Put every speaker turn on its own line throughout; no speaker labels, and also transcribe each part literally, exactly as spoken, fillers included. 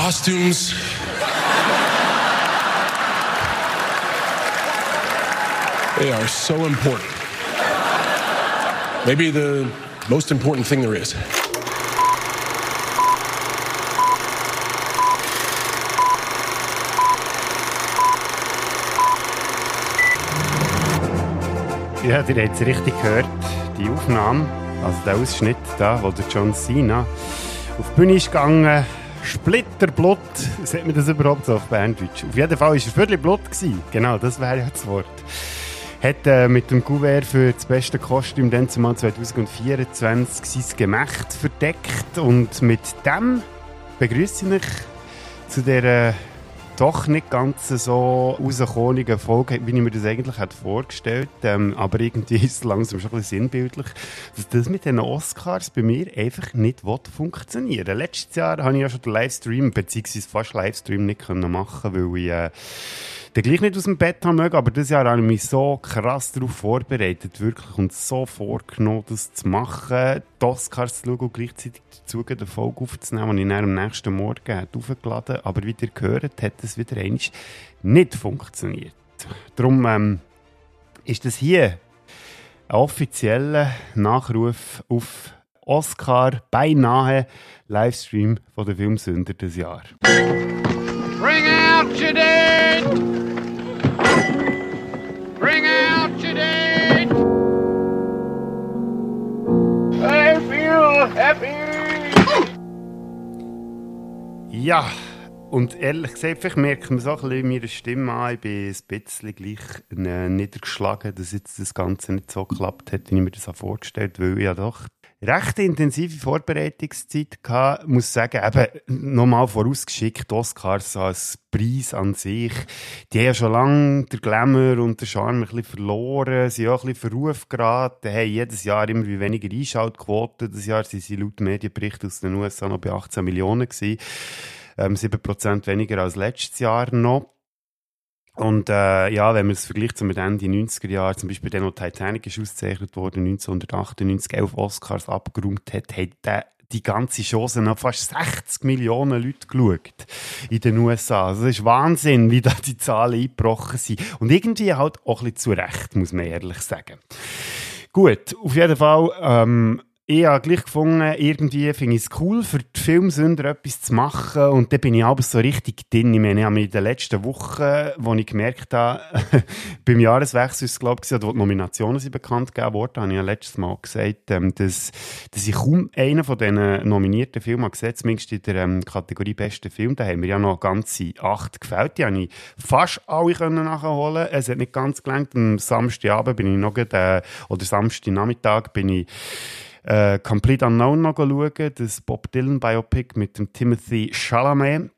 costumes. They are so important. Maybe the most important thing there is.
Ja, ihr habt es richtig gehört. Die Aufnahme, also der Ausschnitt da, wo der John Cena auf die Bühne ist gegangen, Splitterblut, sagt man das überhaupt so auf Berndeutsch? Auf jeden Fall war er völlig Blut gewesen. Genau, das wäre ja das Wort. Hat äh, mit dem Kuvert für das beste Kostüm dann zumal zwanzig vierundzwanzig sein Gemächt verdeckt. Und mit dem begrüße ich euch zu dieser doch nicht ganz so rausgekommene Folge, wie ich mir das eigentlich hätte vorgestellt habe. Ähm, aber irgendwie ist es langsam schon ein bisschen sinnbildlich, dass das mit den Oscars bei mir einfach nicht funktionieren will. Letztes Jahr habe ich ja schon den Livestream, beziehungsweise fast Livestream nicht machen können, weil ich äh, den gleich nicht aus dem Bett haben mögen. Aber dieses Jahr habe ich mich so krass darauf vorbereitet, wirklich, und so vorgenommen, das zu machen, die Oscars zu schauen und gleichzeitig dazu eine Folge aufzunehmen, die ich dann am nächsten Morgen aufgeladen habe. Aber wie ihr gehört, hat es wieder einmal nicht funktioniert. Darum ähm, ist das hier ein offizieller Nachruf auf Oscar, beinahe Livestream von der Filmsünder des Jahres.
Bring out your dead! Bring out your dead! I feel happy!
Ja, und ehrlich gesagt, vielleicht merkt man so ein bisschen meiner Stimme an, ich bin ein bisschen gleich äh, niedergeschlagen, dass jetzt das Ganze nicht so geklappt hat, wie ich mir das vorgestellt habe, weil ich ja doch recht intensive Vorbereitungszeit hatte. Ich muss sagen, eben, nochmal vorausgeschickt, Oscars als Preis an sich, die haben ja schon lange den Glamour und den Charme ein bisschen verloren, sind auch ein bisschen Verruf geraten, haben jedes Jahr immer wie weniger Einschaltquoten. Dieses Jahr sind sie laut Medienberichten aus den U S A noch bei achtzehn Millionen gewesen. Ähm, sieben Prozent weniger als letztes Jahr noch. Und äh, ja, wenn man es vergleicht so mit Ende neunziger Jahre, zum Beispiel dann, wo Titanic ist ausgezeichnet worden, neunzehnhundertachtundneunzig, elf Oscars abgeräumt hat, hat der die ganze Chance noch fast sechzig Millionen Leute geschaut in den U S A. Also das ist Wahnsinn, wie da die Zahlen eingebrochen sind. Und irgendwie halt auch ein bisschen zu Recht, muss man ehrlich sagen. Gut, auf jeden Fall, ähm, ich habe gleich gefunden, irgendwie finde ich es cool, für die Filmsünder etwas zu machen. Und dann bin ich aber so richtig drin. Ich meine, ich habe mich in den letzten Wochen, wo ich gemerkt habe, beim Jahreswechsel ist es, glaube ich, wo die Nominationen sind bekannt gegeben worden, habe ich ja letztes Mal gesagt, dass, dass ich kaum einen von diesen nominierten Filmen habe gesehen, zumindest in der ähm, Kategorie «Beste Film». Da haben mir ja noch ganze acht gefällt. Die konnte ich fast alle können nachholen. Es hat nicht ganz gelangt. Am Samstagabend bin ich noch, äh, oder Samstagnachmittag bin ich Uh, Complete Unknown noch schauen, das Bob Dylan Biopic mit dem Timothy Chalamet,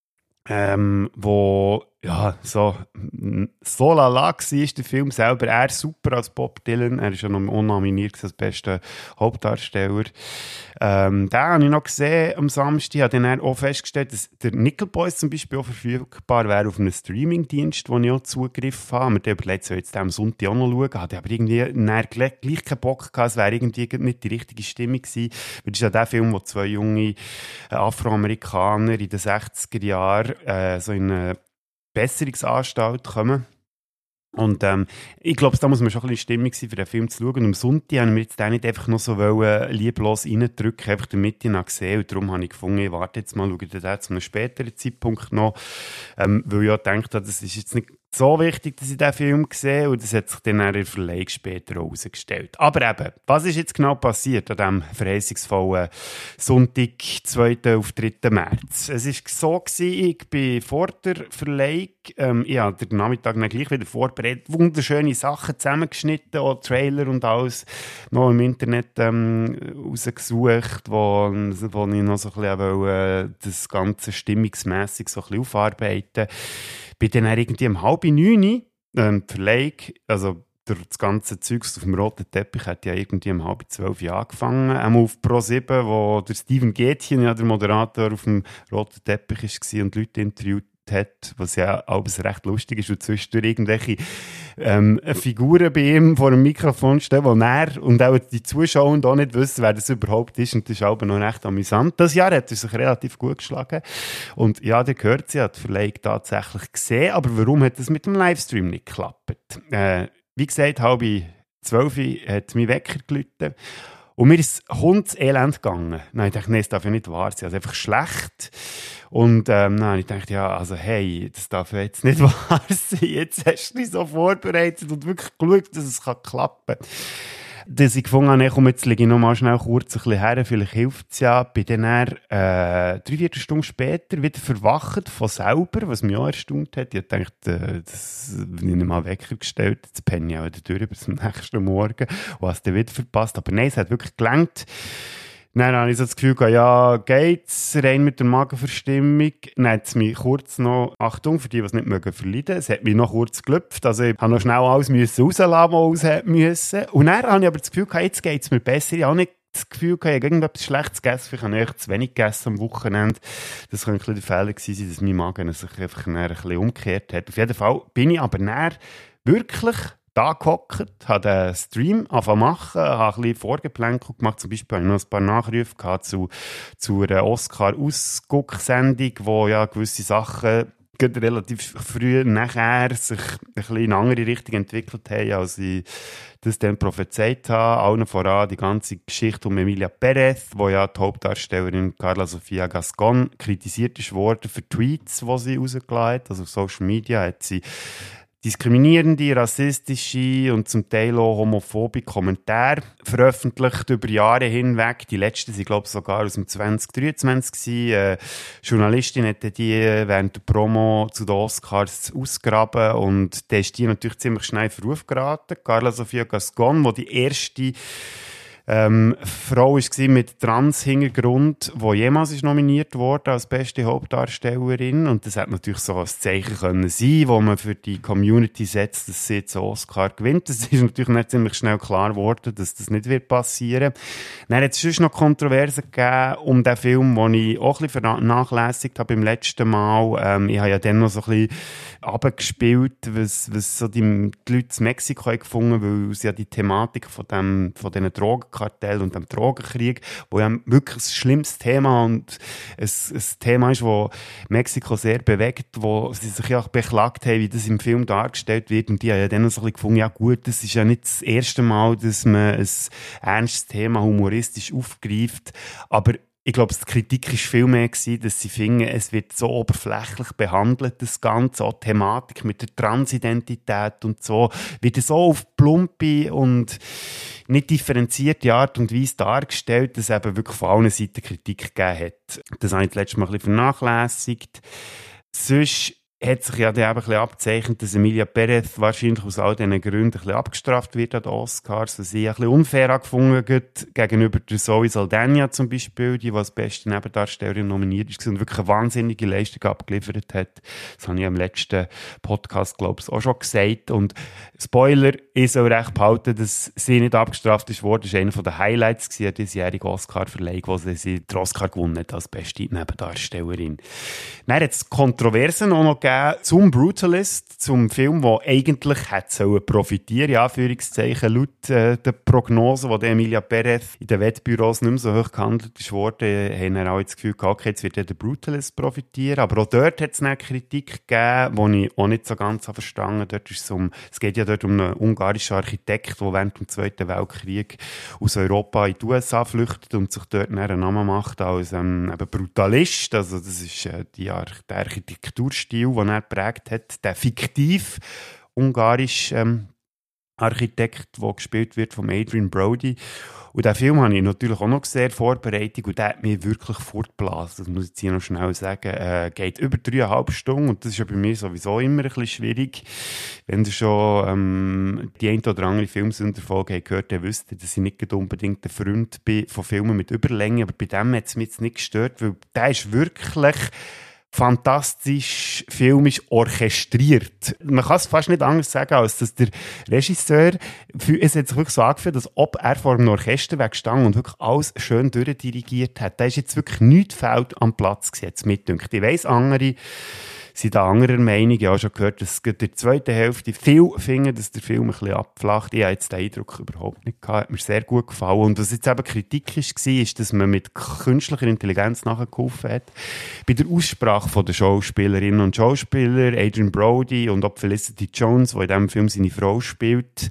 ähm, wo ja, so, so lala war der Film selber. Er super als Bob Dylan, er ist ja noch unnominiert als bester Hauptdarsteller. Ähm, den habe ich noch gesehen am Samstag. Ich habe dann auch festgestellt, dass der Nickel Boys zum Beispiel auch verfügbar wäre auf einem Streamingdienst, wo ich auch Zugriff habe. Wir haben überlegt, soll ich jetzt am Sonntag auch noch schauen. Hatte aber irgendwie gleich, gleich keinen Bock gehabt. Es wäre irgendwie nicht die richtige Stimmung gewesen. Weil das ist ja der Film, wo zwei junge Afroamerikaner in den sechziger Jahren äh, so in eine Besserungsanstalt kommen. Und ähm, ich glaube, da muss man schon ein bisschen Stimmung sein, für den Film zu schauen. Und am Sonntag haben wir jetzt den nicht einfach noch so wollen, lieblos reindrücken, einfach damit ich ihn gesehen. Und darum habe ich gefunden, ich warte jetzt mal, schaue den zu einem späteren Zeitpunkt noch. Ähm, weil ich auch gedacht habe, das ist jetzt nicht so wichtig, dass ich diesen Film sehe. Und das hat sich dann in der Verleihung später herausgestellt. Aber eben, was ist jetzt genau passiert an diesem verheißungsvollen Sonntag, zweiten auf dritten März? Es war so gewesen, ich bin vor der Verleihung, ähm, ich habe den Nachmittag dann gleich wieder vorbereitet, wunderschöne Sachen zusammengeschnitten, auch Trailer und alles noch im Internet ähm, rausgesucht, wo, wo ich noch so ein bisschen wollte, das Ganze stimmungsmässig so ein bisschen aufarbeiten. Bin dann irgendwie um halb neun, ähm, die Verleihung, also das ganze Zeugs auf dem roten Teppich hat ja irgendwie um halb zwölf angefangen. Einmal auf Pro sieben, wo der Steven Gätchen, ja, der Moderator, auf dem roten Teppich war und die Leute interviewt hat, was ja alles recht lustig ist und zwischendurch irgendwelche ähm, Figuren bei ihm vor dem Mikrofon stehen, wo er und auch die Zuschauer auch nicht wissen, wer das überhaupt ist, und das ist aber noch recht amüsant. Das Jahr hat er sich relativ gut geschlagen und ja, der gehört, sie hat die Verleihung tatsächlich gesehen, aber warum hat das mit dem Livestream nicht geklappt? Äh, wie gesagt, halb zwölf hat mein Wecker geläutet. Und mir ist hundselend gegangen. Nein, ich dachte, nee, das darf ja nicht wahr sein. Also einfach schlecht. Und ähm, dann ich dachte, ja, also hey, das darf ja jetzt nicht wahr sein. Jetzt hast du dich so vorbereitet und wirklich geschaut, dass es klappen kann. Dass ich gefunden habe, komm, jetzt liege ich noch mal schnell kurz ein bisschen her, vielleicht hilft es ja. Bin dann, äh, dreiviertel Stunde später wieder verwacht von selber, was mich auch erstaunt hat. Ich dachte, äh, das bin ich nicht mal Wecker gestellt, jetzt penne ich auch wieder durch bis zum nächsten Morgen und habe es dann wieder verpasst. Aber nein, es hat wirklich gelangt. Dann habe ich so das Gefühl, ja, geht's, rein mit der Magenverstimmung. Dann hat es mich kurz noch, Achtung, für die, die es nicht mögen, verleiden, es hat mich noch kurz gelüpft, also ich habe noch schnell alles müssen rauslassen, was raus müssen. Und dann habe ich aber das Gefühl, jetzt geht es mir besser. Ich habe nicht das Gefühl, ich habe irgendetwas Schlechtes gegessen, vielleicht habe ich echt zu wenig gegessen am Wochenende. Das könnte ein bisschen der Fehler gewesen sein, dass mein Magen sich einfach ein bisschen umgekehrt hat. Auf jeden Fall bin ich aber dann wirklich da gehockt, habe den Stream angefangen zu machen, habe ein bisschen Vorgeplänkel gemacht, zum Beispiel habe ich noch ein paar Nachrufe gehabt zu, zu einer Oscar-Ausguck-Sendung, wo ja gewisse Sachen relativ früh nachher sich ein bisschen in eine andere Richtung entwickelt haben, als ich das dann prophezeit habe. Allen voran die ganze Geschichte um Emilia Pérez, wo ja die Hauptdarstellerin Carla Sofia Gascon kritisiert ist worden für Tweets, die sie rausgelassen hat. Also auf Social Media hat sie diskriminierende, rassistische und zum Teil auch homophobe Kommentare veröffentlicht über Jahre hinweg. Die letzten sind, glaube ich, sogar aus dem zwanzig dreiundzwanzig. Äh, Journalistin hat die während der Promo zu den Oscars ausgegraben und da ist die natürlich ziemlich schnell in Verruf geraten. Carla Sofia Gascon, die die erste Ähm, Frau war mit Trans-Hintergrund, die jemals ist nominiert wurde als beste Hauptdarstellerin. Und das hätte natürlich so ein Zeichen können sein, wo man für die Community setzt, dass sie jetzt einen Oscar gewinnt. Das ist natürlich nicht ziemlich schnell klar geworden, dass das nicht wird passieren. Dann hat es sonst noch Kontroversen gegeben um den Film, den ich auch ein bisschen vernachlässigt habe beim letzten Mal. Ähm, ich habe ja dann noch so ein bisschen runtergespielt, was, was so die, die Leute in Mexiko haben gefunden, weil sie ja die Thematik von, dem, von diesen Drogenkartell und dem Drogenkrieg, wo ja wirklich ein schlimmes Thema und ein, ein Thema ist, das Mexiko sehr bewegt, wo sie sich ja auch beklagt haben, wie das im Film dargestellt wird. Und die haben ja dann so ein bisschen gefunden, ja gut, das ist ja nicht das erste Mal, dass man ein ernstes Thema humoristisch aufgreift, aber ich glaube, die Kritik war viel mehr gewesen, dass sie finden, es wird so oberflächlich behandelt, das Ganze, auch die Thematik mit der Transidentität und so, wird so auf plumpe und nicht differenzierte Art und Weise dargestellt, dass es eben wirklich von allen Seiten Kritik gegeben hat. Das habe ich das letzte Mal ein bisschen vernachlässigt. Sonst hat sich ja dann eben ein bisschen abgezeichnet, dass Emilia Pérez wahrscheinlich aus all diesen Gründen ein bisschen abgestraft wird an den Oscars, was ich ein bisschen unfair angefunden habe, gegenüber der Zoe Saldana zum Beispiel, die, die als beste Nebendarstellerin nominiert ist und wirklich eine wahnsinnige Leistung abgeliefert hat. Das habe ich im letzten Podcast, glaube ich, auch schon gesagt. Und Spoiler, ich soll recht behalten, dass sie nicht abgestraft ist worden. Das war einer der Highlights der diesjährigen Oscar-Verleihung, wo sie den Oscar gewonnen hat als beste Nebendarstellerin. Dann hat es Kontroversen auch noch gegeben zum Brutalist, zum Film, der eigentlich hätte profitieren sollen, Anführungszeichen, laut äh, der Prognose, die Emilia Pérez in den Wettbüros nicht mehr so hoch gehandelt ist worden, haben wir auch das Gefühl gehabt, okay, jetzt wird der Brutalist profitieren. Aber auch dort hat es eine Kritik gegeben, die ich auch nicht so ganz verstanden habe. Dort ist es, um, es geht ja dort um einen ungarischen Architekt, der während dem Zweiten Weltkrieg aus Europa in die U S A flüchtet und sich dort einen Namen macht als ähm, eben Brutalist. Also das ist äh, die Ar- der Architekturstil, den er geprägt hat, der fiktiv ungarische ähm, Architekt, der gespielt wird von Adrian Brody. Und diesen Film habe ich natürlich auch noch sehr vorbereitet und der hat mich wirklich fortgeblasen. Das muss ich jetzt hier noch schnell sagen. Äh, geht über dreieinhalb Stunden und das ist ja bei mir sowieso immer ein bisschen schwierig. Wenn ihr schon ähm, die eine oder andere Filmsünderfolge gehört habt, dann wisst ihr, dass ich nicht unbedingt ein Freund bin von Filmen mit Überlänge, aber bei dem hat es mich jetzt nicht gestört, weil der ist wirklich fantastisch filmisch orchestriert. Man kann es fast nicht anders sagen, als dass der Regisseur, es hat sich wirklich so angefühlt, als ob er vor einem Orchester weggestanden und wirklich alles schön durchdirigiert hat. Da ist jetzt wirklich nichts fehlt am Platz gesetzt, mitdünkt. Ich weiss, andere sind da anderer Meinung. Ich habe schon gehört, dass in der zweiten Hälfte viele finden, dass der Film ein bisschen abflacht. Ich habe jetzt den Eindruck überhaupt nicht gehabt. Hat mir sehr gut gefallen. Und was jetzt eben Kritik war, ist, dass man mit künstlicher Intelligenz nachgeholfen hat. Bei der Aussprache der Schauspielerinnen und Schauspieler, Adrian Brody und auch Felicity Jones, die in diesem Film seine Frau spielt,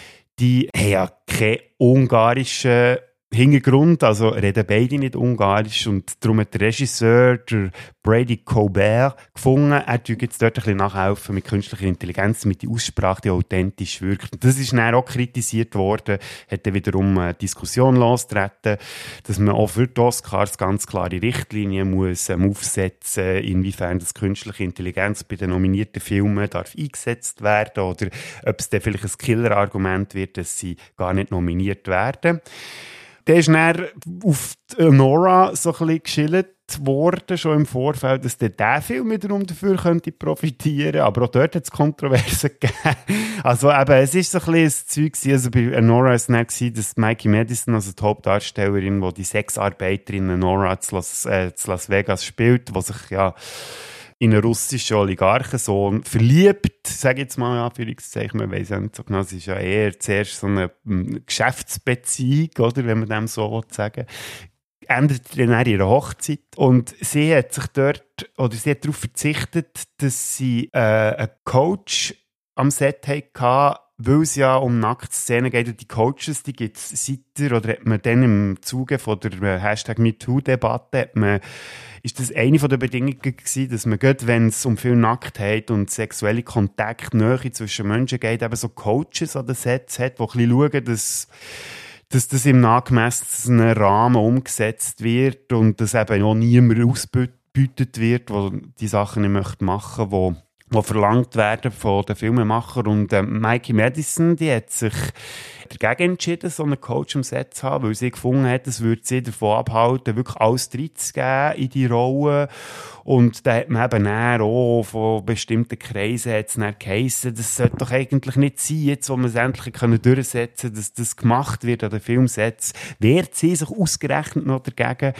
die haben ja keinen ungarischen Hintergrund, also reden beide nicht Ungarisch und darum hat der Regisseur, der Brady Colbert, gefunden, er tue jetzt dort ein bisschen nachhelfen mit künstlicher Intelligenz, mit der Aussprache, die authentisch wirkt. Das ist dann auch kritisiert worden, hat dann wiederum eine Diskussion losgetreten, dass man auch für die Oscars ganz klare Richtlinien muss ähm, aufsetzen, inwiefern das künstliche Intelligenz bei den nominierten Filmen darf eingesetzt werden oder ob es dann vielleicht ein Killer-Argument wird, dass sie gar nicht nominiert werden. Der ist dann auf Nora so ein bisschen geschillt worden, schon im Vorfeld, dass der, der Film wiederum dafür könnte profitieren, aber auch dort hat es Kontroversen gegeben. Also eben, es ist so ein bisschen ein Zeug gewesen, also bei Nora war es dann gewesen, dass Mikey Madison, also die Hauptdarstellerin, die die Sexarbeiterin Nora zu Las, äh, zu Las Vegas spielt, die sich ja in einen russischen Oligarchensohn verliebt, sage ich jetzt mal in Anführungszeichen, man weiss ja nicht so genau, es ist ja eher zuerst so eine Geschäftsbeziehung, oder, wenn man dem so sagen will, ändert dann ihre Hochzeit und sie hat sich dort, oder sie hat darauf verzichtet, dass sie äh, einen Coach am Set hatte, weil es ja um Nacktszenen geht und die Coaches, die gibt es seit oder hat man dann im Zuge von der Hashtag MeToo-Debatte, hat man, ist das eine der Bedingungen gewesen, dass man geht, wenn es um viel Nacktheit und sexuelle Kontakt, Nähe zwischen Menschen geht, eben so Coaches an den Sets hat, die ein bisschen schauen, dass dass das im angemessenen Rahmen umgesetzt wird und dass eben auch niemand ausgebeutet wird, der die Sachen nicht machen möchte, die verlangt werden von den Filmemachern. Und äh, Mikey Madison, die hat sich dagegen entschieden, so einen Coach am Set zu haben, weil sie gefunden hat, es würde sie davon abhalten, wirklich alles reinzugeben in die Rolle. Und da hat man eben dann auch von bestimmten Kreisen hat's dann geheissen, das sollte doch eigentlich nicht sein, jetzt wo wir es endlich können durchsetzen können, dass das gemacht wird an den Filmsets, wehrt sie sich ausgerechnet noch dagegen.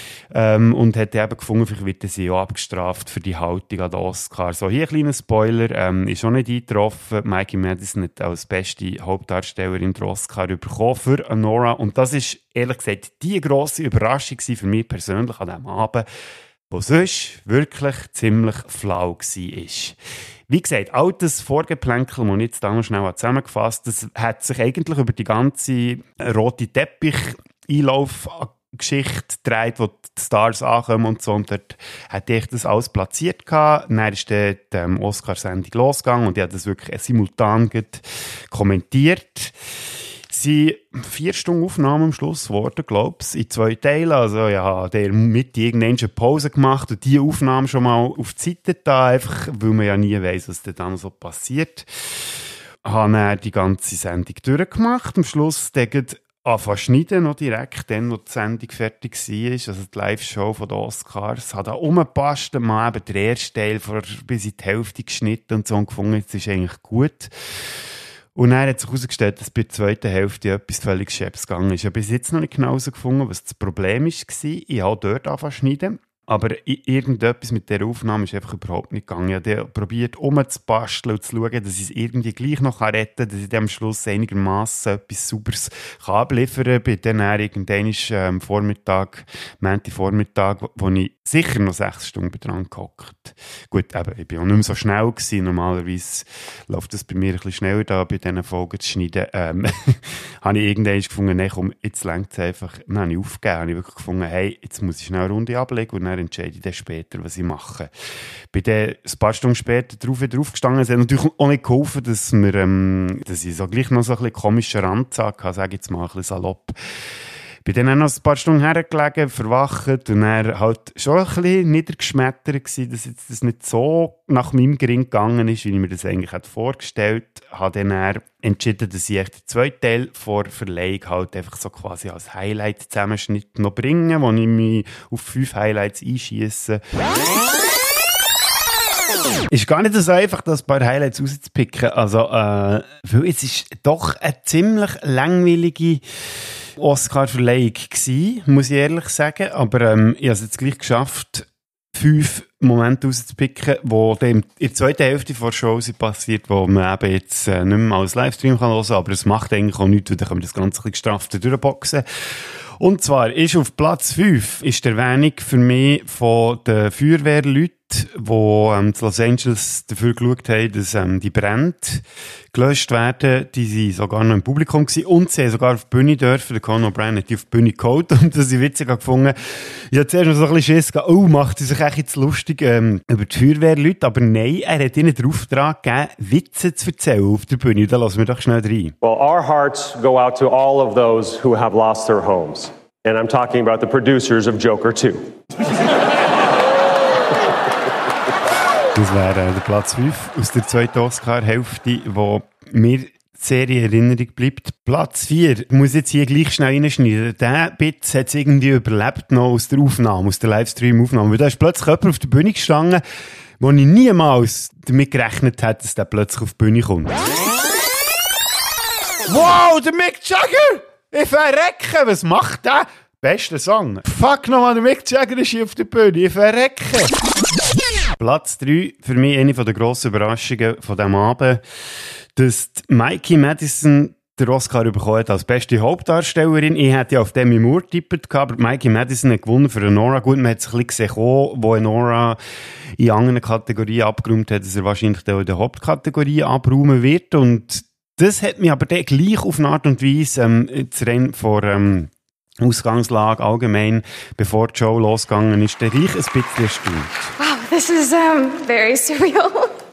Ähm, und hat eben gefunden, vielleicht wird sie auch abgestraft für die Haltung an den Oscar. So, hier ein kleiner Spoiler, ähm, ist auch nicht eingetroffen. Mikey Madison hat als beste Hauptdarstellerin den Oscar bekommen für Nora. Und das ist, ehrlich gesagt, die grosse Überraschung für mich persönlich an diesem Abend, wo sonst wirklich ziemlich flau war. Wie gesagt, all das Vorgeplänkel, das ich jetzt da noch schnell zusammengefasst habe, das hat sich eigentlich über die ganze rote Teppich-Einlauf Geschichte dreht, wo die Stars ankommen und so, und dort hatte ich das alles platziert gehabt. Dann ist dann die ähm, Oscar-Sendung losgegangen und ich habe das wirklich simultan kommentiert. Es sind vier Stunden Aufnahmen am Schluss geworden, glaube ich, in zwei Teilen. Also ja, der mit irgendeine Pause gemacht und die Aufnahmen schon mal auf die Seite da, einfach, weil man ja nie weiss, was dann so passiert. Ich habe dann die ganze Sendung durchgemacht. Am Schluss denkt anfangen schneiden, noch direkt, dann, wo die Sendung fertig war, also die Live-Show von den Oscars. Hat da rumgepasst, mal eben den ersten Teil vor, bis in die Hälfte geschnitten und so und gefunden, jetzt ist eigentlich gut. Und dann hat sich herausgestellt, dass bei der zweiten Hälfte etwas völlig Schäbs gegangen ist. Ich habe bis jetzt noch nicht genau herausgefunden, was das Problem war. Ich habe dort angefangen zu schneiden. Aber irgendetwas mit dieser Aufnahme ist einfach überhaupt nicht gegangen. Ich habe probiert, umzubasteln und zu schauen, dass ich es irgendwie gleich noch retten kann, dass ich am Schluss einigermaßen etwas Sauberes abliefern kann. Bin dann irgendwann am Vormittag, Montagvormittag, wo ich sicher noch sechs Stunden dran gehockt. Gut, eben, ich war auch nicht mehr so schnell gewesen. Normalerweise läuft das bei mir ein bisschen schneller da, bei diesen Folgen zu schneiden. Ähm, habe ich irgendwann gefunden, nein, komm, jetzt reicht es einfach. Dann habe ich aufgegeben. Habe ich wirklich gefunden, hey, jetzt muss ich schnell eine Runde ablegen und dann entscheide ich dann später, was ich mache. Bin dann ein paar Stunden später drauf wieder aufgestanden. Es hat natürlich auch nicht geholfen, dass, wir, ähm, dass ich so gleich noch so ein bisschen komischer Randzag hatte, sage ich jetzt mal ein bisschen salopp. Bin dann auch noch ein paar Stunden hergelegen, verwacht und dann halt schon ein bisschen niedergeschmettert gewesen, dass jetzt das nicht so nach meinem Gring gegangen ist, wie ich mir das eigentlich hätte vorgestellt. Habe dann entschieden, dass ich den zweiten Teil vor Verleihung halt einfach so quasi als Highlight-Zusammenschnitt noch bringe, wo ich mich auf fünf Highlights einschiesse. Ist gar nicht so einfach, das paar Highlights rauszupicken. Also, äh, weil es ist doch eine ziemlich langweilige Oscar-Verleihung gewesen, muss ich ehrlich sagen. Aber ähm, ich habe es jetzt gleich geschafft, fünf Momente rauszupicken, die dann in der zweiten Hälfte der Show sind passiert, wo man eben jetzt äh, nicht mehr als Livestream kann hören kann, aber es macht eigentlich auch nichts, weil dann können wir das Ganze ein bisschen gestrafter durchboxen. Und zwar ist auf Platz fünf ist die Erwähnung für mich von den Feuerwehrleuten, die ähm, in Los Angeles dafür geschaut haben, dass ähm, die Brände gelöscht werden. Die waren sogar noch im Publikum gewesen und sie haben sogar auf die Bühne dürfen. Der Conan O'Brien hat die auf die Bühne geholt und das ich witzig gefunden. Ich habe zuerst noch so ein bisschen Schiss gehabt, oh, macht er sich echt jetzt lustig ähm, über die Feuerwehrleute, aber nein, er hat ihnen den Auftrag gegeben, Witze zu erzählen auf der Bühne. Da lassen wir doch schnell rein.
Well, our hearts go out to all of those who have lost their homes. And I'm talking about the producers of Joker two.
Das wäre äh, der Platz fünf aus der zweiten Oscar-Hälfte, wo mir die Serie in Erinnerung bleibt. Platz vier, ich muss jetzt hier gleich schnell reinschneiden. Der Bit hat es irgendwie überlebt noch aus der Aufnahme, aus der Livestream-Aufnahme. Weil da ist plötzlich jemand auf der Bühne gestanden, wo ich niemals damit gerechnet hätte, dass der plötzlich auf die Bühne kommt. Wow, der Mick Jagger! Ich verrecke! Was macht der? Bester Song. Fuck nochmal, der Mick Jagger ist hier auf der Bühne. Ich verrecke! Platz drei, für mich eine der grossen Überraschungen von diesem Abend, dass Mikey Madison den Oscar bekommen hat als beste Hauptdarstellerin. Ich hätte ja auf Demi Moore getippt, aber Mikey Madison hat gewonnen für Nora. Gut, man hat es ein bisschen gesehen, wo Nora in anderen Kategorien abgeräumt hat, dass er wahrscheinlich in der Hauptkategorie abräumen wird. Und das hat mich aber dann gleich auf eine Art und Weise ähm, das Rennen vor ähm, Ausgangslage allgemein, bevor die Show losgegangen ist, dann gleich ein bisschen erstaunt.
Wow, this is um, very surreal.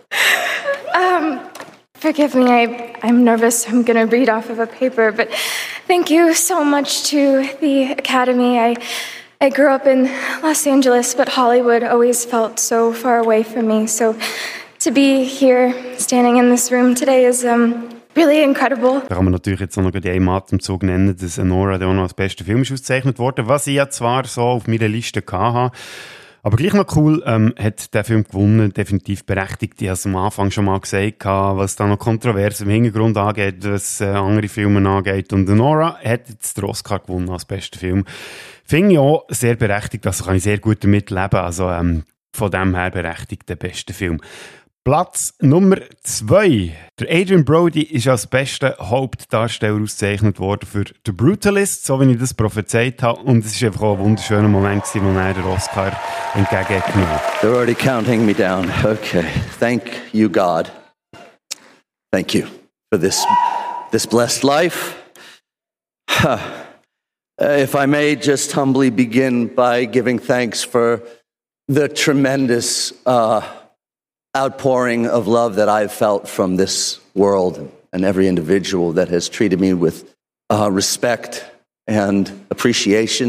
um, forgive me, I, I'm nervous. I'm going to read off of a paper, but thank you so much to the Academy. I, I grew up in Los Angeles, but Hollywood always felt so far away from me. So to be here, standing in this room today is um, really incredible. Da kann man natürlich jetzt auch noch in einem Atemzug nennen, dass Nora auch noch als bester Film ist ausgezeichnet worden, was ich ja zwar so auf meiner Liste hatte. Aber gleich noch cool, ähm, hat der Film gewonnen, definitiv berechtigt. Ich habe es am Anfang schon mal gesagt, was da noch kontrovers im Hintergrund angeht, was äh, andere Filme angeht. Und Nora hat jetzt den Oscar gewonnen als bester Film. Finde ich auch sehr berechtigt, also kann ich sehr gut damit leben. Also ähm, von dem her berechtigt der beste Film. Platz Nummer zwei. Der Adrien Brody ist als bester Hauptdarsteller ausgezeichnet worden für The Brutalist, so wie ich das prophezeit habe. Und es war einfach auch ein wunderschöner Moment, wo er den Oscar entgegengenommen hat.
They're already counting me down. Okay. Thank you, God. Thank you for this, this blessed life. Huh. Uh, if I may just humbly begin by giving thanks for the tremendous uh, outpouring of love that I've felt from this world and every individual that has treated me with uh, respect and appreciation.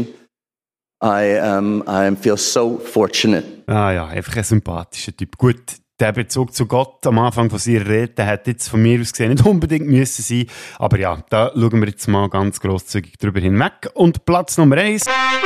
I um, I feel so fortunate.
Ah ja, einfach ein sympathischer Typ. Gut, der Bezug zu Gott am Anfang von seiner Rede, der hätte jetzt von mir aus gesehen nicht unbedingt müssen sein. Aber ja, da schauen wir jetzt mal ganz grosszügig drüber hinweg. Und Platz Nummer eins.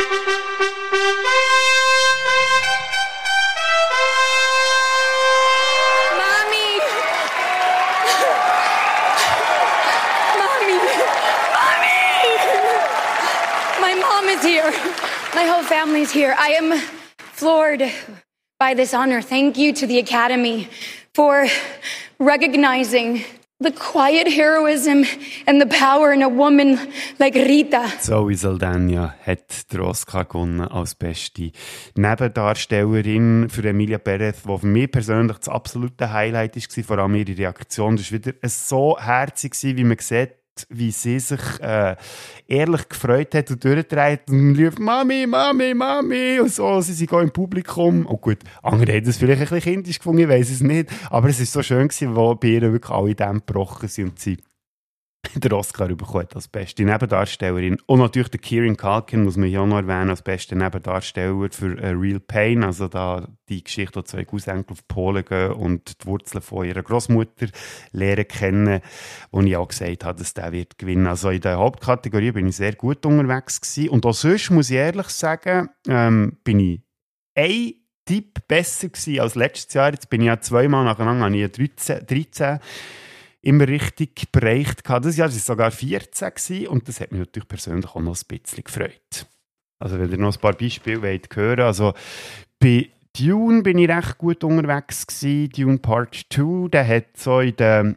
My whole family's here. I am floored by this honor. Thank you to the Academy for recognizing the quiet heroism and the power in a woman like Rita.
Zoe Saldana hat den Oscar gewonnen als beste Nebendarstellerin für Emilia Perez, die für mich persönlich das absolute Highlight war, vor allem ihre Reaktion. Das war wieder so herzig, wie man sieht, wie sie sich äh, ehrlich gefreut hat und durchgedreht und rief «Mami, Mami, Mami» und so. Sie sind auch im Publikum. Oh gut, andere haben das vielleicht ein bisschen kindisch gefunden, ich weiss es nicht. Aber es war so schön gewesen, wo bei ihr wirklich alle Dämme gebrochen sind und sie den Oscar bekommen als beste Nebendarstellerin. Und natürlich der Kieran Culkin, muss man ja auch noch erwähnen, als bester Nebendarsteller für uh, Real Pain. Also da die Geschichte, wo zwei Cousenkel auf Polen gehen und die Wurzeln von ihrer Großmutter lernen kennen, wo ich auch gesagt habe, dass der wird gewinnen. Also in der Hauptkategorie bin ich sehr gut unterwegs gewesen. Und auch sonst muss ich ehrlich sagen, ähm, bin ich ein Tipp besser gewesen als letztes Jahr. Jetzt bin ich ja zweimal nacheinander, habe ich dreizehn, dreizehn immer richtig bereicht gehabt. Das Jahr war es sogar vierzehn gewesen, und das hat mich natürlich persönlich auch noch ein bisschen gefreut. Also wenn ihr noch ein paar Beispiele wollt hören, also bei Dune bin ich recht gut unterwegs gewesen. Dune Part zwei, der hat so in den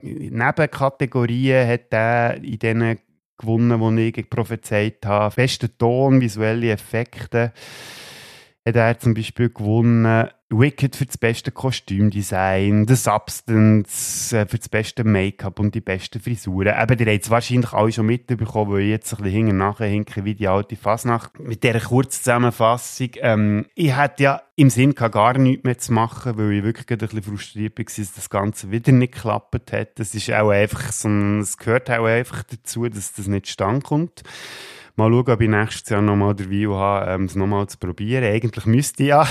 Nebenkategorien hat der in denen gewonnen, die ich prophezeit habe. Bester Ton, visuelle Effekte hat er zum Beispiel gewonnen. Wicked für das beste Kostümdesign, The Substance äh, für das beste Make-up und die besten Frisuren. Eben, die habt es wahrscheinlich alle schon mitbekommen, weil ich jetzt ein bisschen hinten nachher hinke wie die alte Fasnacht. Mit dieser Kurzzusammenfassung. Ähm, ich hätte ja im Sinn gehabt, gar nichts mehr zu machen, weil ich wirklich ein bisschen frustriert war, dass das Ganze wieder nicht geklappt hat. Das ist auch einfach so ein, es gehört auch einfach dazu, dass das nicht zustande kommt. Mal schauen, ob ich nächstes Jahr nochmal den View habe, ähm, es nochmal zu probieren. Eigentlich müsste ich ja,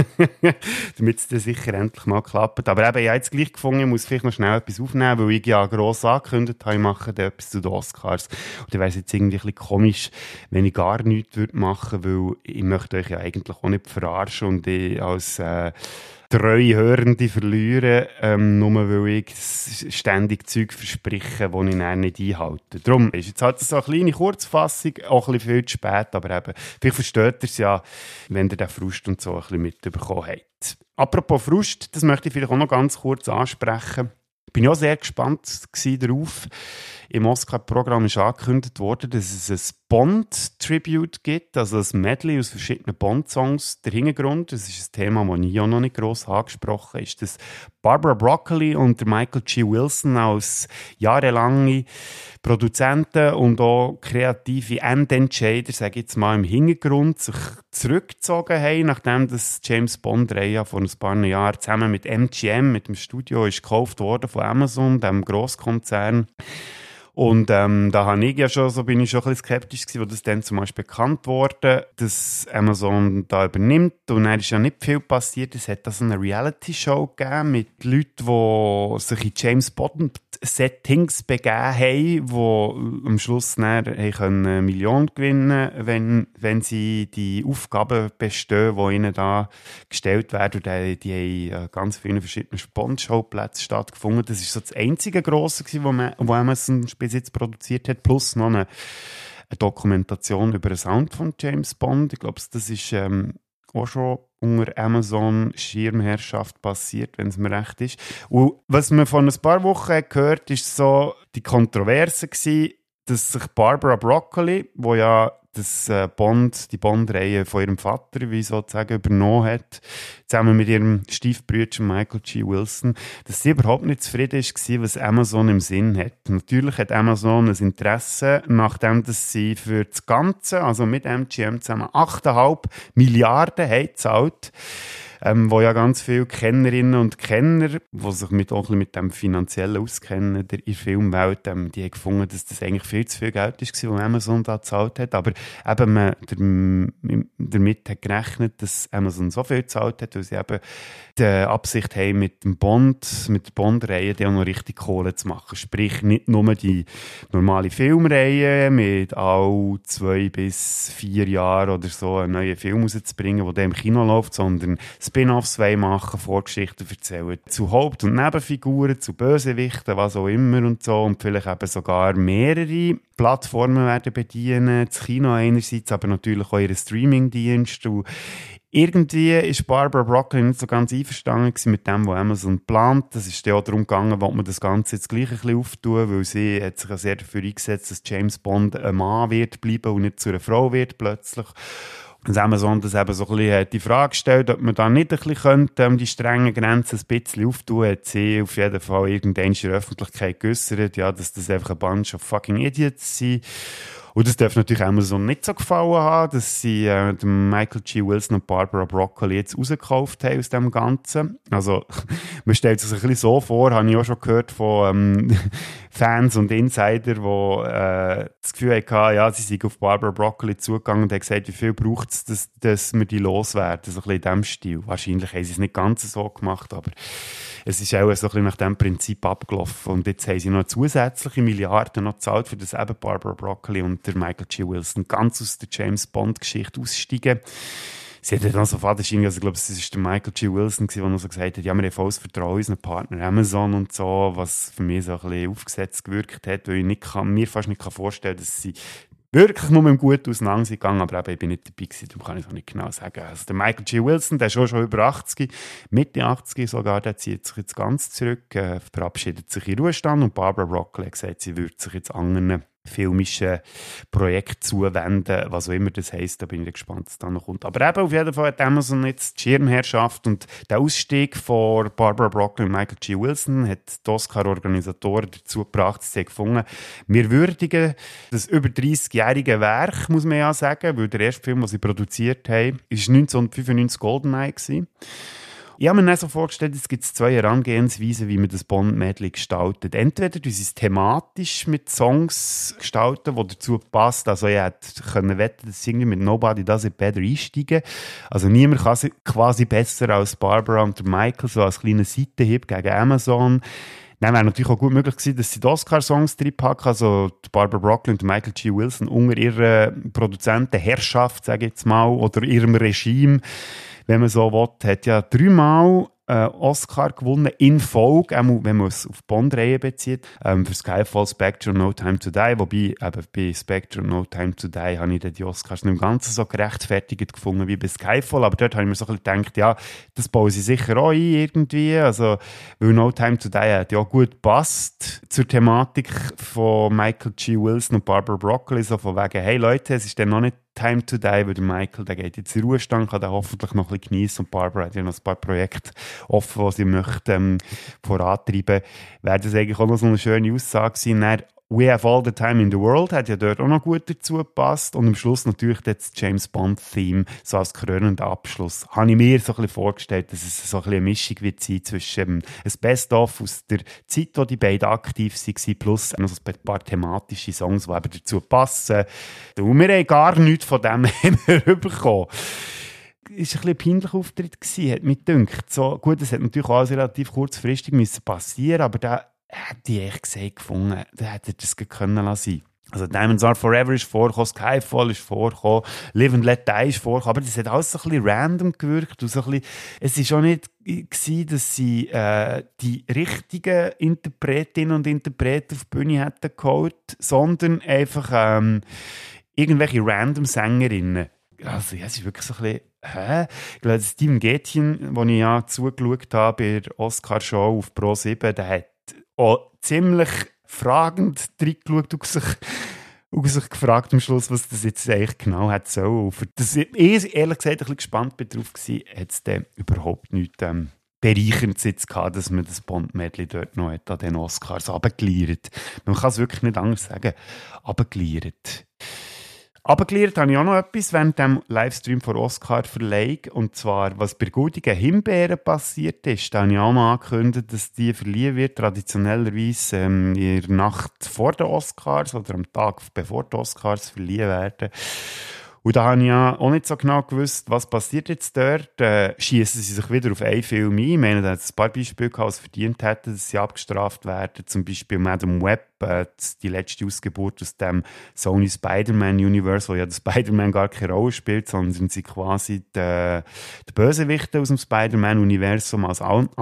damit es dann sicher endlich mal klappt. Aber eben, ich habe jetzt gleich gefunden, ich muss vielleicht noch schnell etwas aufnehmen, weil ich ja gross angekündigt habe, ich mache da etwas zu den Oscars. Und dann wäre es jetzt irgendwie ein bisschen komisch, wenn ich gar nichts machen würde, weil ich möchte euch ja eigentlich auch nicht verarschen und ich als äh, treue Hörende verlieren, ähm, nur weil ich ständig Zeug verspreche, die ich dann nicht einhalte. Darum ist jetzt halt so eine kleine Kurzfassung, auch ein bisschen viel zu spät, aber eben, vielleicht versteht ihr es ja, wenn ihr den Frust und so ein bisschen mitbekommen habt. Apropos Frust, das möchte ich vielleicht auch noch ganz kurz ansprechen. Bin ich auch sehr gespannt darauf. Im Oscar-Programm ist angekündigt worden, dass es ein Bond-Tribute gibt, also ein Medley aus verschiedenen Bond-Songs. Der Hintergrund, das ist ein Thema, das ich auch noch nicht gross angesprochen habe, ist, dass Barbara Broccoli und Michael G. Wilson als jahrelange Produzenten und auch kreative Endentscheider, sage ich jetzt mal im Hintergrund, sich zurückgezogen haben, nachdem das James Bond-Reihe vor ein paar Jahren zusammen mit M G M, mit dem Studio, ist gekauft worden von Amazon, dem Grosskonzern. Und ähm, da habe ich ja schon, so bin ich schon ein bisschen skeptisch gewesen, wo das dann zum Beispiel bekannt wurde, dass Amazon da übernimmt. Und dann ist ja nicht viel passiert. Es hat da so eine Reality-Show gegeben mit Leuten, die sich in James Bond-Settings begeben haben, die am Schluss dann eine Million gewinnen können, wenn, wenn sie die Aufgaben bestehen, die ihnen da gestellt werden. Und die, die haben ganz viele verschiedene Bond-Showplätze stattgefunden. Das war so das einzige Grosse, was Amazon bis jetzt produziert hat, plus noch eine, eine Dokumentation über den Sound von James Bond. Ich glaube, das ist ähm, auch schon unter Amazon-Schirmherrschaft passiert, wenn es mir recht ist. Und was man vor ein paar Wochen gehört, ist so die Kontroverse gewesen, dass sich Barbara Broccoli, wo ja das äh, Bond, die Bond-Reihe von ihrem Vater, wie sozusagen, übernommen hat, zusammen mit ihrem Stiefbrüder Michael G. Wilson, dass sie überhaupt nicht zufrieden war, was Amazon im Sinn hat. Natürlich hat Amazon ein Interesse, nachdem dass sie für das Ganze, also mit M G M zusammen, acht Komma fünf Milliarden haben gezahlt, ähm, wo ja ganz viele Kennerinnen und Kenner, die sich mit, auch mit dem Finanziellen auskennen, der in der Filmwelt, ähm, die haben gefunden, dass das eigentlich viel zu viel Geld war, was Amazon da gezahlt hat. Aber eben man der, damit hat gerechnet, dass Amazon so viel gezahlt hat, weil sie eben die Absicht haben, mit dem Bond, mit der Bond-Reihe die auch noch richtig Kohle zu machen. Sprich, nicht nur die normale Filmreihe mit all zwei bis vier Jahren oder so einen neuen Film rauszubringen, der im Kino läuft, sondern Spin-offs machen, Vorgeschichten erzählen, zu Haupt- und Nebenfiguren, zu Bösewichten, was auch immer und so, und vielleicht eben sogar mehrere Plattformen werden bedienen, das Kino einerseits, aber natürlich auch ihren Streaming-Dienst. Und irgendwie ist Barbara Broccoli nicht so ganz einverstanden mit dem, was Amazon plant. Das ist ja auch darum gegangen, ob man das Ganze jetzt gleich ein bisschen auftun, weil sie hat sich ja sehr dafür eingesetzt, dass James Bond ein Mann wird bleiben und nicht zu einer Frau wird plötzlich. Und Amazon das eben so ein bisschen die Frage gestellt, ob man da nicht ein bisschen könnte, um die strengen Grenzen ein bisschen auftun, hat sie auf jeden Fall irgendwann in der Öffentlichkeit geäussert, ja, dass das einfach ein Bunch of fucking Idiots sind. Und das darf natürlich Amazon nicht so gefallen haben, dass sie äh, Michael G. Wilson und Barbara Broccoli jetzt rausgekauft haben aus dem Ganzen. Also, man stellt sich ein bisschen so vor, habe ich auch schon gehört von ähm, Fans und Insider, die äh, das Gefühl hatten, ja, sie sind auf Barbara Broccoli zugegangen und haben gesagt, wie viel braucht es, dass, dass wir die loswerden. So ein bisschen in diesem Stil. Wahrscheinlich haben sie es nicht ganz so gemacht, aber es ist auch so ein bisschen nach diesem Prinzip abgelaufen. Und jetzt haben sie noch zusätzliche Milliarden noch gezahlt, für das eben Barbara Broccoli und der Michael G. Wilson ganz aus der James Bond-Geschichte aussteigen. Sie hat dann so fadenscheinlich, also ich glaube, es war der Michael G. Wilson, der noch so gesagt hat, ja, wir haben volles Vertrauen unseren Partner Amazon und so, was für mich so ein bisschen aufgesetzt gewirkt hat, weil ich nicht kann, mir fast nicht vorstellen kann, dass sie wirklich nur mit dem Guten auseinandergegangen, aber eben, ich bin nicht dabei gewesen, darum kann ich es auch nicht genau sagen. Also der Michael G. Wilson, der ist schon, schon über achtzig, Mitte achtzig sogar, der zieht sich jetzt ganz zurück, äh, verabschiedet sich in Ruhestand und Barbara Broccoli hat gesagt, sie würde sich jetzt anderen filmischen Projekt zuwenden, was auch immer das heisst, da bin ich gespannt, was da noch kommt. Aber eben, auf jeden Fall hat Amazon jetzt die Schirmherrschaft und der Ausstieg von Barbara Broccoli und Michael G. Wilson hat die Oscar-Organisatoren dazu gebracht, dass sie gefunden haben, wir würdigen das über dreißigjährige Werk, muss man ja sagen, weil der erste Film, den sie produziert haben, war neunzehnhundertfünfundneunzig GoldenEye gewesen. Ich habe mir dann so vorgestellt, es gibt zwei Herangehensweisen, wie man das Bond-Medley gestaltet. Entweder du es thematisch mit Songs gestalten, die dazu passt. Also ich hätte können wetten, dass irgendwie mit «Nobody Does It Better» einsteigen. Also niemand kann es quasi besser als Barbara und Michael, so als kleiner Seitenhieb gegen Amazon. Dann wäre natürlich auch gut möglich gewesen, dass sie die Oscar-Songs drin packen, also Barbara Broccoli und Michael G. Wilson unter ihrer Produzentenherrschaft, sage ich jetzt mal, oder ihrem Regime, wenn man so will, hat ja dreimal äh, Oscar gewonnen in Folge, auch wenn man es auf Bond-Reihe bezieht, ähm, für Skyfall, Spectre und No Time to Die, wobei eben bei Spectre und No Time to Die habe ich die Oscars nicht im Ganzen so gerechtfertigt gefunden wie bei Skyfall, aber dort habe ich mir so ein bisschen gedacht, ja, das bauen sie sicher auch ein irgendwie, also, weil No Time to Die hat ja auch gut passt zur Thematik von Michael G. Wilson und Barbara Broccoli, so von wegen, hey Leute, es ist dann noch nicht Time to Die, weil der Michael, der geht jetzt in Ruhestand, kann den hoffentlich noch ein bisschen geniessen und Barbara hat ja noch ein paar Projekte offen, die sie möchte ähm, vorantreiben. Wäre das eigentlich auch noch so eine schöne Aussage gewesen. Dann, «We have all the time in the world» hat ja dort auch noch gut dazu gepasst und am Schluss natürlich das James Bond-Theme so als krönender Abschluss. Habe ich mir so ein bisschen vorgestellt, dass es so ein bisschen eine Mischung wird sein zwischen ähm, ein Best-of aus der Zeit, wo die beiden aktiv waren, plus noch so ein paar thematische Songs, die eben dazu passen. Und wir haben gar nichts von dem bekommen. Es war ein, ein peinlicher Auftritt gewesen, hat mich gedacht. So, gut, das hat natürlich alles relativ kurzfristig müssen passieren, aber da hätte ich echt gesagt gefunden, da hätte er das können lassen. Also Diamonds Are Forever ist vorgekommen, Skyfall ist vorgekommen, Live and Let Die ist vorgekommen, aber das hat alles so ein bisschen random gewirkt. Und so ein bisschen, es war auch nicht gewesen, dass sie äh, die richtigen Interpretinnen und Interpreten auf die Bühne hätten geholt, sondern einfach ähm, irgendwelche random Sängerinnen. Also ja, es ist wirklich so ein bisschen, hä? Ich glaube, Steven Gätchen, den ich ja zugeschaut habe bei der Oscar-Show auf Pro sieben, der hat auch ziemlich fragend reingeschaut und sich, und sich gefragt am Schluss, was das jetzt eigentlich genau hat sollen. Für das ich ehrlich gesagt ein bisschen gespannt bin drauf gewesen, hat es dann überhaupt nichts ähm, bereichernd jetzt gehabt, dass man das Bond-Medley dort noch hat, an den Oscars runtergeliert. Man kann es wirklich nicht anders sagen, runtergeliert. Abgeklärt habe ich auch noch etwas während dem Livestream von Oscar-Verleihung. Und zwar, was bei Goldigen Himbeeren passiert ist. Da habe ich auch noch angekündigt, dass die verliehen wird, traditionellerweise ähm, in der Nacht vor den Oscars oder am Tag bevor die Oscars verliehen werden. Und da habe ich ja auch nicht so genau gewusst, was passiert jetzt dort. Äh, schießen sie sich wieder auf einen Film ein. Ich meine, da hat es ein paar Beispiele gehabt, die es verdient hätten, dass sie abgestraft werden. Zum Beispiel Madame Web, äh, die letzte Ausgeburt aus dem Sony Spider-Man-Universe, wo ja der Spider-Man gar keine Rolle spielt, sondern sind sie quasi die, die Bösewichte aus dem Spider-Man-Universum als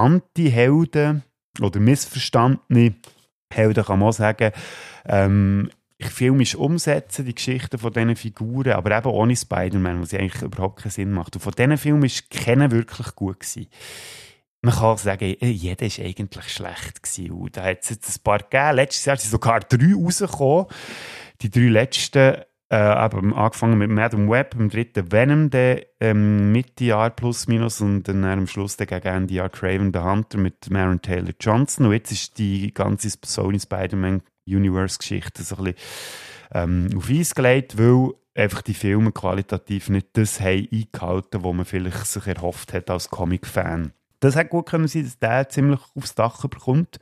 Anti-Helden oder missverstandene Helden, kann man auch sagen. Ähm, filmisch umsetzen, die Geschichten von diesen Figuren, aber eben ohne Spider-Man, was eigentlich überhaupt keinen Sinn macht. Und von diesen Filmen war keiner wirklich gut gewesen. Man kann sagen, jeder war eigentlich schlecht gewesen. Und da hat es jetzt ein paar gegeben. Letztes Jahr sind sogar drei rausgekommen. Die drei letzten, äh, eben angefangen mit Madame Web, im dritten Venom, der ähm, Mitte Jahr plus minus und dann am Schluss der gegen Ende Jahr Craven the Hunter mit Maren Taylor Johnson. Und jetzt ist die ganze Sony Spider-Man Universe-Geschichte so ein bisschen ähm, auf Eis gelegt, weil einfach die Filme qualitativ nicht das haben eingehalten, was man vielleicht sich erhofft hat als Comic-Fan. Das hätte gut können sein, dass der ziemlich aufs Dach bekommt.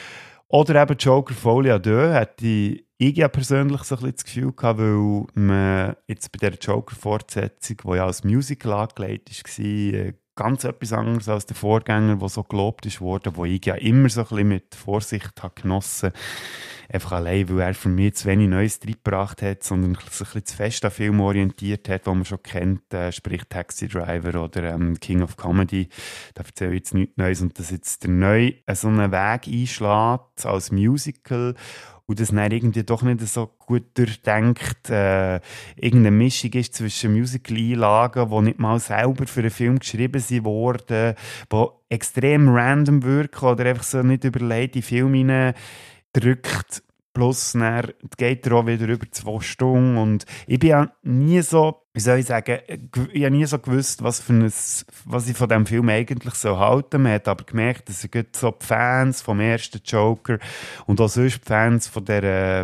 Oder eben Joker Folie à Deux hätte ich ja persönlich so ein bisschen das Gefühl gehabt, weil man jetzt bei dieser Joker-Fortsetzung, die ja als Musical angelegt war, ganz etwas anderes als der Vorgänger, der so gelobt ist worden, wo ich ja immer so ein bisschen mit Vorsicht habe genossen. Einfach allein, weil er für mich zu wenig Neues reingebracht hat, sondern sich ein bisschen zu fest an Filme orientiert hat, die man schon kennt, äh, sprich Taxi Driver oder ähm, King of Comedy. Da erzähle ich jetzt nichts Neues. Und dass jetzt der Neu so einen Weg einschlägt als Musical. und das dann irgendwie doch nicht so gut durchdenkt, äh, irgendeine Mischung ist zwischen Musical-Einlagen, die nicht mal selber für einen Film geschrieben sind worden, die extrem random wirken oder einfach so nicht überlegt in den Film hineindrückt. Plus, dann geht er auch wieder über zwei Stunden. Und ich bin ja nie so, wie soll ich sagen, ich habe nie so gewusst, was, für ein, was ich von diesem Film eigentlich so halten. Man hat aber gemerkt, dass er so die Fans vom ersten Joker und auch sonst die Fans von der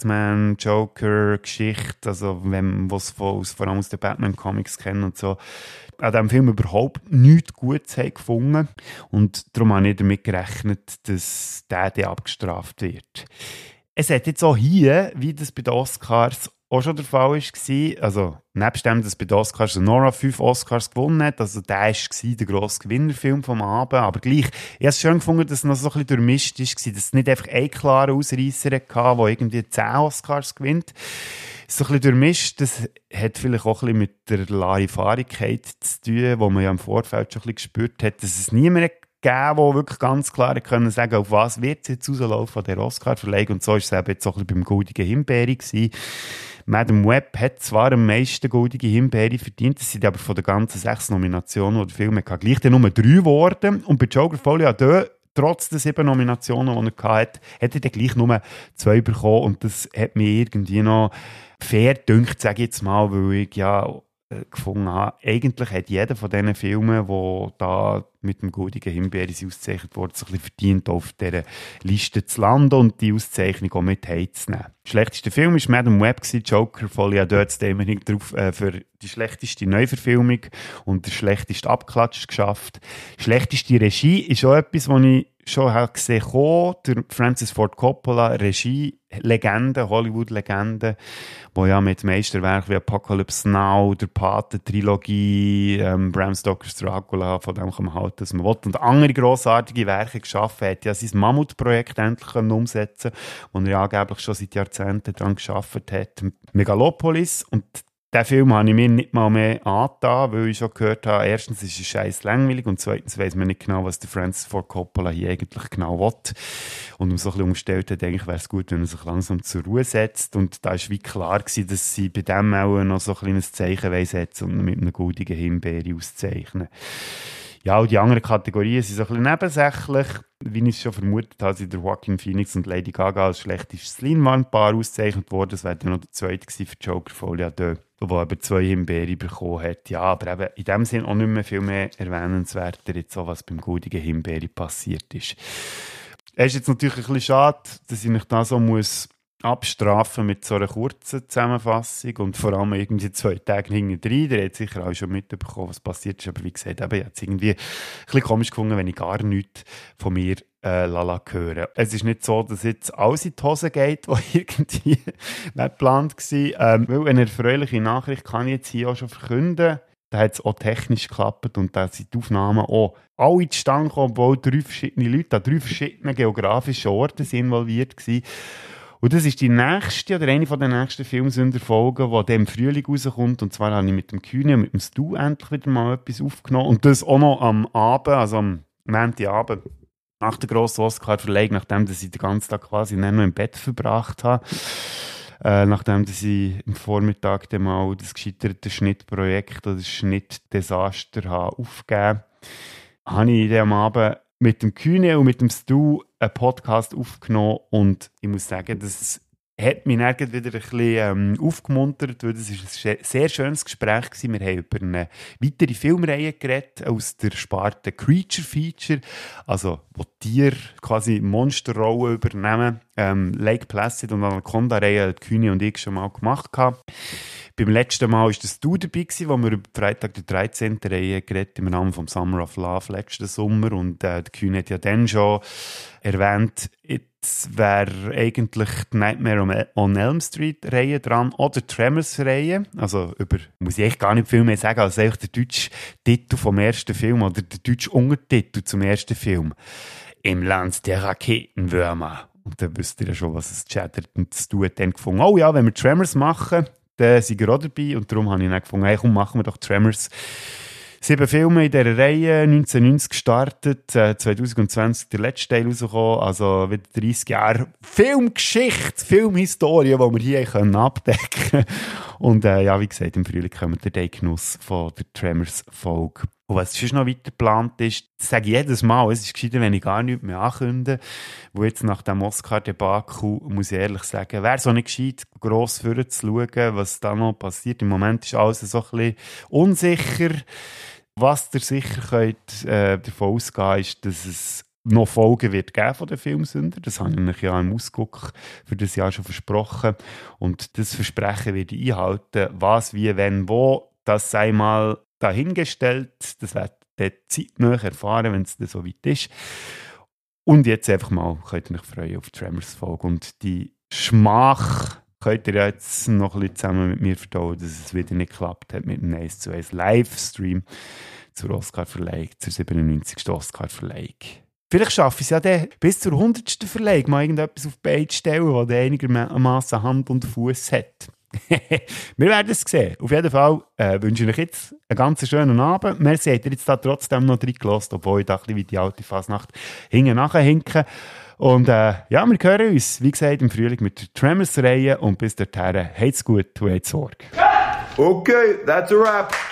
Batman-Joker-Geschichte, also wenn was vor allem aus den Batman-Comics kennen und so, an diesem Film überhaupt nichts Gutes haben gefunden. Und darum habe ich damit gerechnet, dass der dann abgestraft wird. Es hat jetzt auch hier, wie das bei den Oscars auch schon der Fall war, also nebst dem, dass bei den Oscars Nora fünf Oscars gewonnen hat, also der war der grosse Gewinnerfilm vom Abend, aber gleich, ich habe es schön gefunden, dass es noch so ein bisschen durchmischt war, dass es nicht einfach einen klaren Ausreisser hatte, der irgendwie zehn Oscars gewinnt. So ein bisschen durchmischt, das hat vielleicht auch ein bisschen mit der Larifarigkeit zu tun, die man ja im Vorfeld schon ein bisschen gespürt hat, dass es niemand gegeben, die wirklich ganz klar können sagen, auf was wird es jetzt rauslaufen von der Oscar-Verleihung. Und so war es eben jetzt auch ein bisschen beim Goldigen Himbeere gewesen. Madame Web hat zwar am meisten Goldige Himbeere verdient, das sind aber von den ganzen sechs Nominationen, die der Film hatte, gleich dann nur drei geworden. Und bei Joker Folie à Deux, trotz der sieben Nominationen, die er hatte, hat er dann gleich nur zwei bekommen. Und das hat mich irgendwie noch fair gedünkt, sage ich jetzt mal, weil ich ja gefunden habe, eigentlich hat jeder von diesen Filmen, die da mit dem Goldigen Himbeere ausgezeichnet wurden, so ein bisschen verdient, auf dieser Liste zu landen und die Auszeichnung auch mit heimzunehmen. Der schlechteste Film war Madame Web, Joker Folie à Deux, da immerhin drauf äh, für die schlechteste Neuverfilmung und der schlechteste Abklatsch geschafft. Schlechteste Regie ist auch etwas, was ich schon habe gesehen habe. Der Francis Ford Coppola, Regie-Legende, Hollywood-Legende, wo ja mit Meisterwerken wie Apocalypse Now, der Pate-Trilogie, ähm, Bram Stokers Dracula, von dem kann man halten, dass man will, und andere grossartige Werke geschaffen hat, ja sein Mammutprojekt endlich umsetzen können, wo er ja angeblich schon seit Jahrzehnten daran gearbeitet hat. Megalopolis, und den Film habe ich mir nicht mal mehr angetan, weil ich schon gehört habe, erstens ist es scheiß langweilig und zweitens weiss man nicht genau, was der Francis Ford Coppola hier eigentlich genau will. Und um so ein bisschen umgestellt hat, denke ich, wäre es gut, wenn er sich langsam zur Ruhe setzt. Und da war wie klar gewesen, dass sie bei dem auch noch so ein kleines Zeichen setzen und mit einem Goldigen Himbeere auszeichnen. Ja, und die anderen Kategorien sind so ein bisschen nebensächlich. Wie ich es schon vermutet habe, sind der Joaquin Phoenix und Lady Gaga als schlechtestes Leinwandpaar ausgezeichnet worden. Das wäre dann noch der zweite gewesen für Joker Folie à Deux, der eben zwei Himbeere bekommen hat. Ja, aber eben in dem Sinne auch nicht mehr viel mehr erwähnenswerter, jetzt so, was beim Goldigen Himbeere passiert ist. Es ist jetzt natürlich ein bisschen schade, dass ich mich da so muss abstrafen mit so einer kurzen Zusammenfassung und vor allem irgendwie zwei Tage hinterher. Der hat sicher auch schon mitbekommen, was passiert ist, aber wie gesagt, eben, ich habe es irgendwie ein bisschen komisch gefunden, wenn ich gar nichts von mir äh, lala höre. Es ist nicht so, dass jetzt alles in die Hose geht, was irgendwie nicht geplant war, ähm, weil eine erfreuliche Nachricht kann ich jetzt hier auch schon verkünden. Da hat es auch technisch geklappt und da sind die Aufnahmen auch alle zustande gekommen, obwohl drei verschiedene Leute an drei verschiedenen geografischen Orten involviert waren. Und das ist die nächste oder eine der nächsten Filmsünderfolgen, die dann im Frühling rauskommt. Und zwar habe ich mit dem Kühne und mit dem Stu endlich wieder mal etwas aufgenommen. Und das auch noch am Abend, also am Montagabend, nach der grossen Oscar-Verleihung, nachdem dass ich den ganzen Tag quasi noch im Bett verbracht habe. Äh, nachdem dass ich am Vormittag dann mal das gescheiterte Schnittprojekt oder das Schnittdesaster habe aufgegeben habe, habe ich dann am Abend mit dem Kühne und mit dem Stu einen Podcast aufgenommen und ich muss sagen, das hat mich dann wieder ein bisschen ähm, aufgemuntert, weil das ist ein sehr schönes Gespräch gewesen. Wir haben über eine weitere Filmreihe geredet, aus der Sparte Creature Feature, also wo Tiere quasi Monsterrollen übernehmen. Ähm, Lake Placid und Anaconda-Reihe hat Kühne und ich schon mal gemacht haben. Beim letzten Mal war das Du dabei, wo wir über Freitag der dreizehnten Reihe geredet im Rahmen vom Summer of Love letzten Sommer. Und äh, der Kühne hat ja dann schon erwähnt, jetzt wäre eigentlich die Nightmare on Elm Street Reihe dran oder die Tremors Reihe. Also über, muss ich echt gar nicht viel mehr sagen, als eigentlich der deutsche Titel vom ersten Film oder der deutsche Untertitel zum ersten Film. Im Land der Raketenwürmer. Und dann wisst ihr ja schon, was es chattert. Und das Du hat dann gefunden, oh ja, wenn wir Tremors machen, dann sind wir auch dabei und darum habe ich dann gefunden, hey, komm, machen wir doch Tremors. Sieben Filme in dieser Reihe, neunzehnhundertneunzig gestartet, äh, zwanzig zwanzig der letzte Teil rausgekommen, also wieder dreissig Jahre Filmgeschichte, Filmhistorie, die wir hier können abdecken können. Und äh, ja, wie gesagt, im Frühling kommt der Genuss von der Tremors-Folge. Und was sonst noch weiter geplant ist, das sage ich jedes Mal, es ist gescheiter, wenn ich gar nichts mehr ankündige, wo jetzt nach dem Oscar-Debakel, muss ich ehrlich sagen, wäre so nicht gescheit, gross vorzuschauen, was da noch passiert. Im Moment ist alles so ein bisschen unsicher. Was ihr sicher könnt, äh, davon ausgehen, ist, dass es noch Folgen wird geben von den Filmsünder. Das habe ich euch ja im Ausguck für das Jahr schon versprochen. Und das Versprechen werde ich einhalten. Was, wie, wenn, wo, das sei mal dahingestellt. Das werdet ihr zeitnah erfahren, wenn es dann so weit ist. Und jetzt einfach mal könnt ihr euch freuen auf die Tremors-Folge. Und die Schmach könnt ihr jetzt noch ein bisschen zusammen mit mir verdauen, dass es wieder nicht geklappt hat mit einem eins zu eins Livestream zur Oscar-Verleihung, zur siebenundneunzigsten Oscar-Verleihung. Vielleicht schaffe ich es ja dann bis zur hundertsten Verleihung mal irgendetwas auf die Beine zu stellen, das einigermaßen Hand und Fuß hat. Wir werden es sehen. Auf jeden Fall äh, wünsche ich euch jetzt einen ganz schönen Abend. Merci, habt ihr jetzt da trotzdem noch reingelassen, obwohl ich da ein bisschen wie die alte Fasnacht hinten nachhinken. Und äh, ja, wir hören uns, wie gesagt, im Frühling mit der Tremors-Reihe. Und bis dorthin, habt's gut und habt's Sorge.
Okay, that's a wrap.